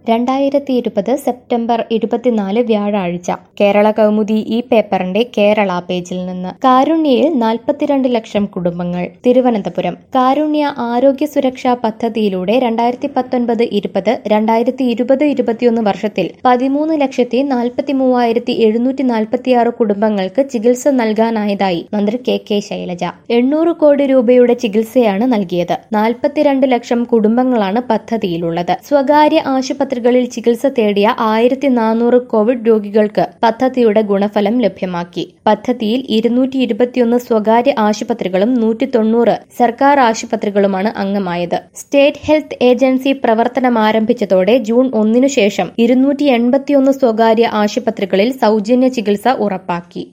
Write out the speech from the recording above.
2020 September 24 വ്യാഴാഴ്ച കേരള കൗമുദി ഈ പേപ്പറിന്റെ കേരള പേജിൽ നിന്ന്. കാരുണ്യയിൽ 42 ലക്ഷം കുടുംബങ്ങൾ. തിരുവനന്തപുരം. കാരുണ്യ ആരോഗ്യ സുരക്ഷാ പദ്ധതിയിലൂടെ 2019-20, 2020-21 വർഷത്തിൽ 13,43,746 കുടുംബങ്ങൾക്ക് ചികിത്സ നൽകാനായതായി മന്ത്രി കെ ശൈലജ. 800 കോടി രൂപയുടെ ചികിത്സയാണ് നൽകിയത്. 42 ലക്ഷം കുടുംബങ്ങളാണ് പദ്ധതിയിലുള്ളത്. സ്വകാര്യ ആശുപത്രികളിൽ ചികിത്സ തേടിയ 1400 കോവിഡ് രോഗികൾക്ക് പദ്ധതിയുടെ ഗുണഫലം ലഭ്യമാക്കി. പദ്ധതിയിൽ 221 സ്വകാര്യ ആശുപത്രികളും 190 സർക്കാർ ആശുപത്രികളുമാണ് അംഗമായത്. സ്റ്റേറ്റ് ഹെൽത്ത് ഏജൻസി പ്രവർത്തനമാരംഭിച്ചതോടെ ജൂൺ 1 ശേഷം 281 സ്വകാര്യ ആശുപത്രികളിൽ സൗജന്യ ചികിത്സ ഉറപ്പാക്കി.